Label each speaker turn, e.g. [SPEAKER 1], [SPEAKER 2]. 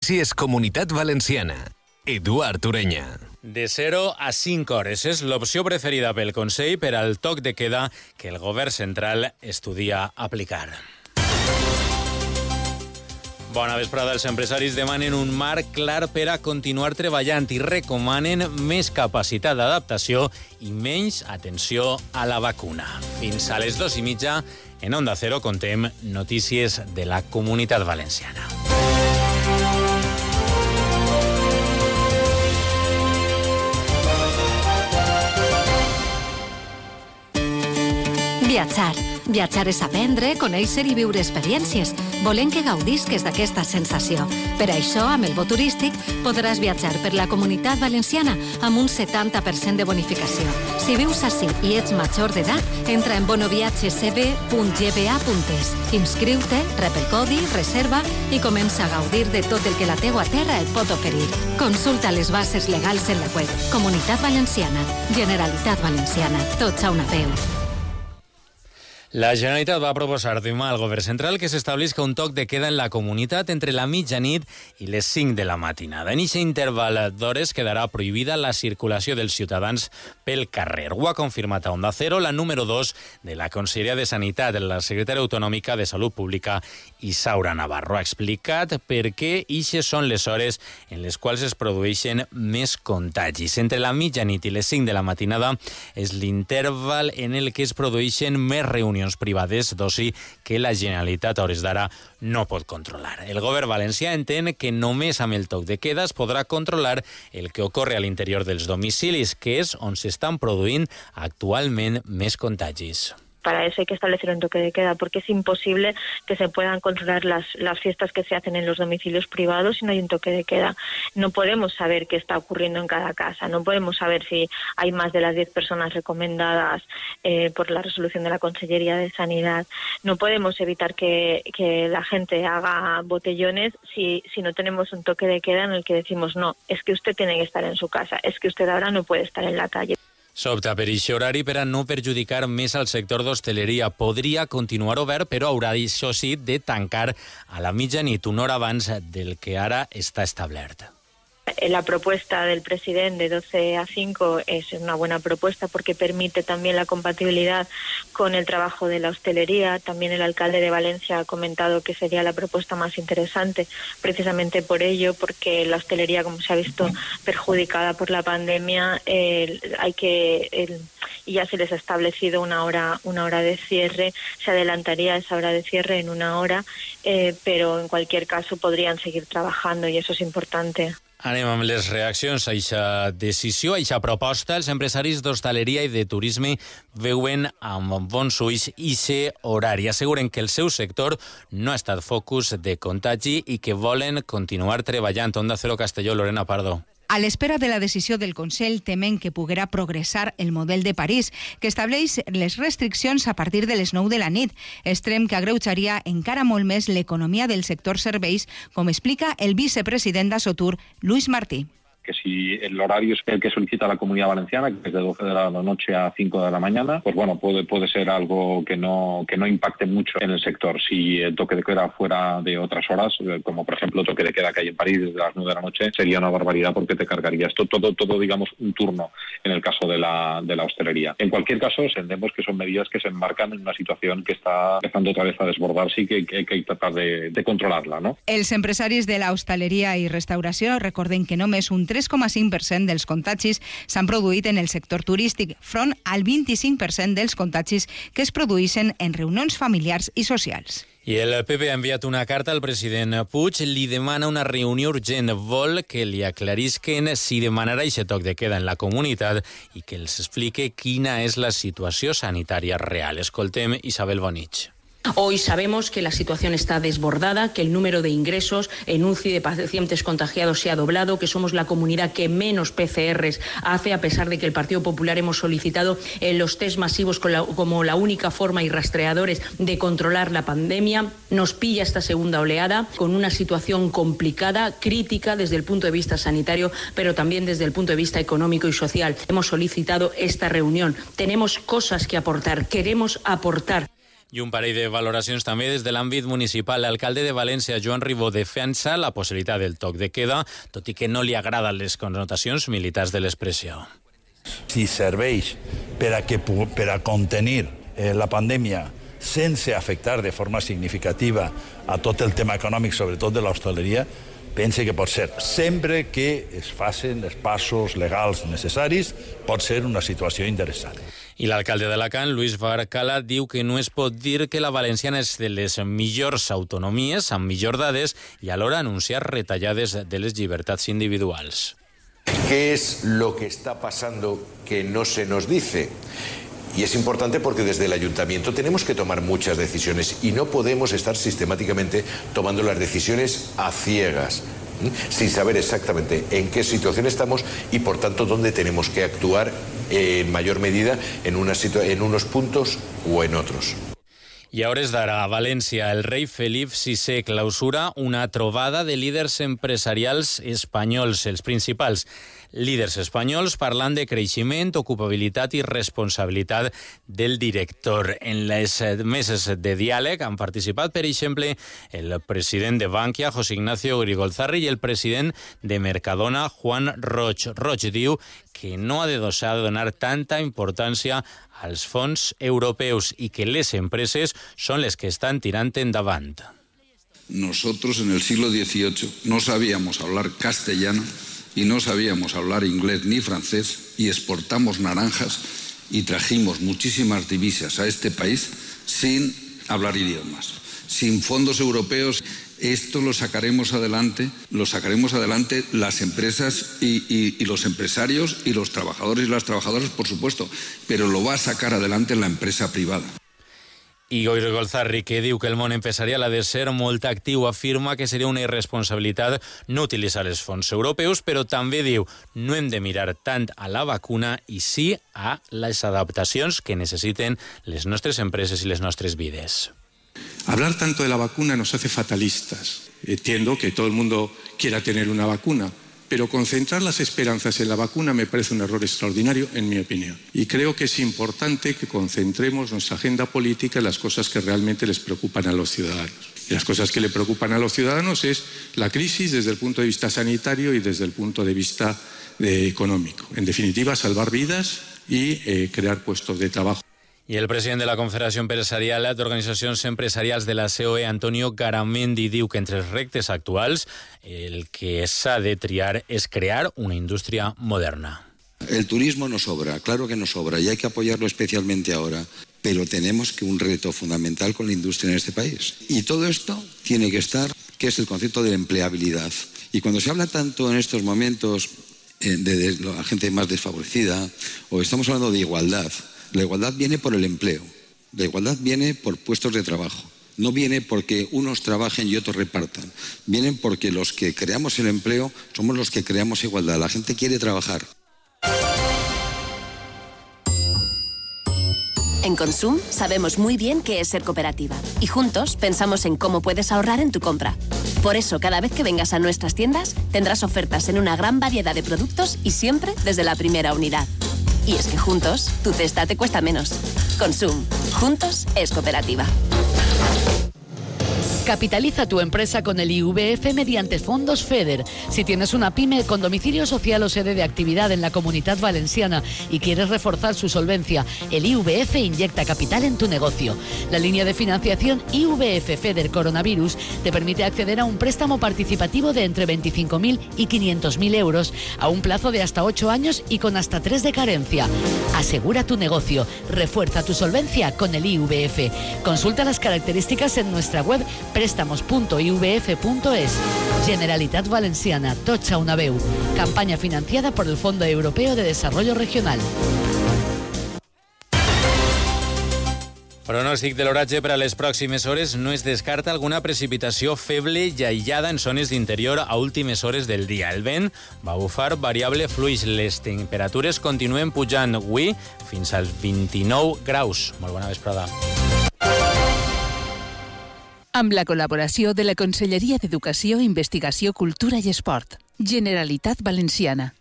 [SPEAKER 1] Notícies Comunitat Valenciana. Eduard Ureña.
[SPEAKER 2] De 0 a 5 hores és l'opció preferida pel Consell per al toc de queda que el govern central estudia aplicar. Bona vesprada. Els empresaris demanen un marc clar per a continuar treballant i recomanen més capacitat d'adaptació i menys atenció a la vacuna. Fins a les 2:30, en Onda Cero, contem notícies de la Comunitat Valenciana.
[SPEAKER 3] Viatjar. Viatjar és aprendre, conèixer i viure experiències. Volem que gaudisques d'aquesta sensació. Per això, amb el bo turístic, podràs viatjar per la Comunitat Valenciana amb un 70% de bonificació. Si vius ací i ets major d'edat, entra en bonoviatgescb.gba.es. Inscriu-te, rep el codi, reserva i comença a gaudir de tot el que la teua terra et pot oferir. Consulta les bases legals en la web. Comunitat Valenciana. Generalitat Valenciana. Tots a una veu.
[SPEAKER 2] La Generalitat va proposar demà al Govern Central que s'establisca un toc de queda en la comunitat entre la mitjanit i les 5 de la matinada. En aquest interval d'hores quedarà prohibida la circulació dels ciutadans pel carrer. Ho ha confirmat a Onda Cero la número 2 de la Conselleria de Sanitat, la secretària autonòmica de Salut Pública, Isaura Navarro. Ha explicat per què ixes són les hores en les quals es produeixen més contagis. Entre la mitjanit i les 5 de la matinada és l'interval en el que es produeixen més reunions privades d'oci que la Generalitat a hores d'ara no pot controlar. El govern valencià entén que només amb el toc de queda es podrà controlar el que ocorre a l'interior dels domicilis, que és on s'estan produint actualment més contagis.
[SPEAKER 4] Para eso hay que establecer un toque de queda, porque es imposible que se puedan controlar las fiestas que se hacen en los domicilios privados si no hay un toque de queda. No podemos saber qué está ocurriendo en cada casa, no podemos saber si hay más de las 10 personas recomendadas por la resolución de la Consellería de Sanidad. No podemos evitar que la gente haga botellones si no tenemos un toque de queda en el que decimos no, es que usted tiene que estar en su casa, es que usted ahora no puede estar en la calle.
[SPEAKER 2] S'opta per aquest horari per a no perjudicar més al sector d'hostaleria. Podria continuar obert, però haurà, això sí, de tancar a la mitjanit, una hora abans del que ara està establert.
[SPEAKER 4] La propuesta del presidente de 12 a 5 es una buena propuesta porque permite también la compatibilidad con el trabajo de la hostelería. También el alcalde de Valencia ha comentado que sería la propuesta más interesante precisamente por ello, porque la hostelería, como se ha visto perjudicada por la pandemia, y ya se les ha establecido una hora de cierre. Se adelantaría esa hora de cierre en una hora, pero en cualquier caso podrían seguir trabajando y eso es importante.
[SPEAKER 2] Anem amb les reaccions a aquesta decisió, a aquesta proposta. Els empresaris d'hostaleria i de turisme veuen amb bons ulls aquest horari. Asseguren que el seu sector no ha estat focus de contagi i que volen continuar treballant. Onda Cero Castelló, Lorena Pardo.
[SPEAKER 5] A l'espera de la decisió del Consell, temen que poguerà progressar el model de París, que estableix les restriccions a partir de les 9 de la nit, extrem que agreujaria encara molt més l'economia del sector serveis, com explica el vicepresident d'Assotur, Luis Martí.
[SPEAKER 6] Que si el horario es el que solicita la Comunidad Valenciana, que es de 12 de la noche a 5 de la mañana, pues bueno, puede ser algo que no impacte mucho en el sector. Si el toque de queda fuera de otras horas, como por ejemplo el toque de queda que hay en París desde las 9 de la noche, sería una barbaridad porque te cargaría esto todo digamos, un turno en el caso de la hostelería. En cualquier caso, entendemos que son medidas que se enmarcan en una situación que está empezando otra vez a desbordarse y que hay que tratar de controlarla, ¿no?
[SPEAKER 5] Els empresaris de la hostaleria i restauració recorden que només un 3,5% dels contagis s'han produït en el sector turístic, front al 25% dels contagis que es produeixen en reunions familiars i socials.
[SPEAKER 2] I el PP ha enviat una carta al president Puig, li demana una reunió urgent, vol que li aclarisquen si demanarà aquest toc de queda en la comunitat i que els explique quina és la situació sanitària real. Escoltem Isabel Bonich.
[SPEAKER 7] Hoy sabemos que la situación está desbordada, que el número de ingresos en UCI de pacientes contagiados se ha doblado, que somos la comunidad que menos PCRs hace, a pesar de que el Partido Popular hemos solicitado los test masivos como la única forma y rastreadores de controlar la pandemia. Nos pilla esta segunda oleada con una situación complicada, crítica desde el punto de vista sanitario, pero también desde el punto de vista económico y social. Hemos solicitado esta reunión. Tenemos cosas que aportar, queremos aportar.
[SPEAKER 2] I un parell de valoracions també des de l'àmbit municipal. L'alcalde de València, Joan Ribó, defensa la possibilitat del toc de queda, tot i que no li agraden les connotacions militars de l'expressió.
[SPEAKER 8] Si serveix per a contenir la pandèmia sense afectar de forma significativa a tot el tema econòmic, sobretot de l'hostaleria, pense que pot ser. Sempre que es facin els passos legals necessaris, pot ser una situació interessant.
[SPEAKER 2] I l'alcalde d'Alacant, Luis Barcala, diu que no es pot dir que la valenciana és de les millors autonomies, amb millors dades, i alhora anunciar retallades de les llibertats individuals.
[SPEAKER 9] ¿Qué es lo que está pasando que no se nos dice? Y es importante porque desde el ayuntamiento tenemos que tomar muchas decisiones y no podemos estar sistemáticamente tomando las decisiones a ciegas, sin saber exactamente en qué situación estamos y por tanto dónde tenemos que actuar en mayor medida en unos puntos o en otros.
[SPEAKER 2] I a hores d'ara, a València, el rei Felip VI clausura una trobada de líders empresarials espanyols, els principals líders espanyols, parlant de creixement, ocupabilitat i responsabilitat del director. En les meses de diàleg han participat, per exemple, el president de Bankia, José Ignacio Grigolzarri, i el president de Mercadona, Juan Roig. Roig diu que no ha de donar tanta importància als fons europeus i que les empreses són les que estan tirant endavant.
[SPEAKER 10] Nosotros en el siglo XVIII no sabíamos hablar castellano y no sabíamos hablar inglés ni francés y exportamos naranjas y trajimos muchísimas divisas a este país sin hablar idiomas. Sin fondos europeos esto lo sacaremos adelante las empresas y los empresarios y los trabajadores y las trabajadoras, por supuesto, pero lo va a sacar adelante la empresa privada.
[SPEAKER 2] I Grigolzarri, que diu que el món empresarial ha de ser molt actiu, afirma que seria una irresponsabilitat no utilitzar els fons europeus, però també diu no hem de mirar tant a la vacuna i sí a les adaptacions que necessiten les nostres empreses i les nostres vides.
[SPEAKER 11] Hablar tanto de la vacuna nos hace fatalistas. Entiendo que todo el mundo quiera tener una vacuna, pero concentrar las esperanzas en la vacuna me parece un error extraordinario, en mi opinión. Y creo que es importante que concentremos nuestra agenda política en las cosas que realmente les preocupan a los ciudadanos. Y las cosas que le preocupan a los ciudadanos es la crisis desde el punto de vista sanitario y desde el punto de vista económico. En definitiva, salvar vidas y crear puestos de trabajo.
[SPEAKER 2] I el president de la Confederació Empresarial d'Organitzacions Empresarials de la COE, Antonio Garamendi, diu que entre els reptes actuals el que s'ha de triar és crear una indústria moderna.
[SPEAKER 12] El turismo nos sobra, claro que nos sobra, y hay que apoyarlo especialmente ahora. Pero tenemos que un reto fundamental con la industria en este país. Y todo esto tiene que estar, que es el concepto de empleabilidad. Y cuando se habla tanto en estos momentos de la gente más desfavorecida, o estamos hablando de igualdad, la igualdad viene por el empleo, la igualdad viene por puestos de trabajo, no viene porque unos trabajen y otros repartan, vienen porque los que creamos el empleo somos los que creamos igualdad, la gente quiere trabajar.
[SPEAKER 13] En Consum sabemos muy bien qué es ser cooperativa y juntos pensamos en cómo puedes ahorrar en tu compra. Por eso, cada vez que vengas a nuestras tiendas, tendrás ofertas en una gran variedad de productos y siempre desde la primera unidad. Y es que juntos, tu cesta te cuesta menos. Consum. Juntos es cooperativa.
[SPEAKER 14] Capitaliza tu empresa con el IVF mediante fondos FEDER. Si tienes una pyme con domicilio social o sede de actividad en la Comunitat Valenciana y quieres reforzar su solvencia, el IVF inyecta capital en tu negocio. La línea de financiación IVF FEDER Coronavirus te permite acceder a un préstamo participativo de entre 25.000 y 500.000 euros a un plazo de hasta 8 años y con hasta 3 de carencia. Asegura tu negocio, refuerza tu solvencia con el IVF. Consulta las características en nuestra web préstamos.ivf.es. Generalitat Valenciana, Tocha una veu. Campaña financiada por el Fondo Europeo de Desarrollo Regional.
[SPEAKER 2] Pronòstic de l'oratge per a les pròximes hores. No es descarta alguna precipitació feble i aïllada en zones d'interior a últimes hores del dia. El vent va bufar variable fluix. Les temperatures continuen pujant avui fins als 29 graus. Molt bona vesprada.
[SPEAKER 15] Amb la col·laboració de la Conselleria d'Educació, Investigació, Cultura i Esport. Generalitat Valenciana.